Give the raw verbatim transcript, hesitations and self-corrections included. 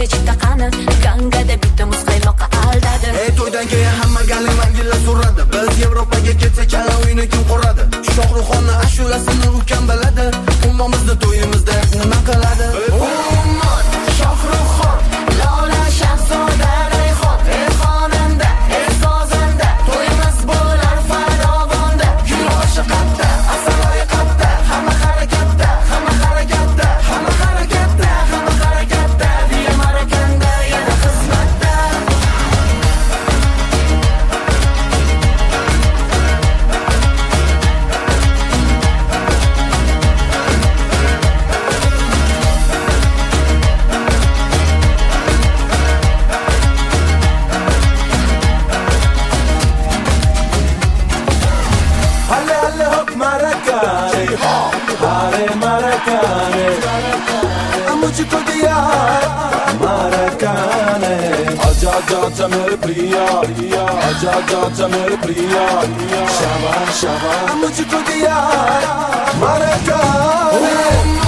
bitta chipta qani Gangada bitta muzqaymoqqa aldadi. Ey to'ydan keyin hamma galin mangilla so'radi. Biz Yevropaga ketsak chala uyni kim quradi? Shohruxxonni ashulasini u kim biladi? Ummamizni to'yimizda nima qiladi? Ummon Shohruxxon Lola Shahzoda Rayhon ey xonanda ey sozanda to'yimiz bo'lar farovonda. Yoshi qatta asaloyi qatta hamma harakatda hamma harakatda hamma harakatda hamma harakatda diye marakanda yana xizmatda. Halle halle hop marakane, hare marakane, मुझको दिया marakane. आजा आजा आजा मेरे प्रिया, आजा आजा आजा मेरे प्रिया, शाबाश शाबाश मुझको दिया marakane.